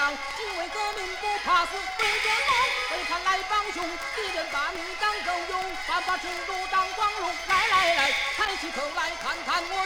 仗，因为革命不怕死，不见光，为叛来帮凶，敌人把你当狗用，反把制度当光荣。来来来，抬起头来看看我。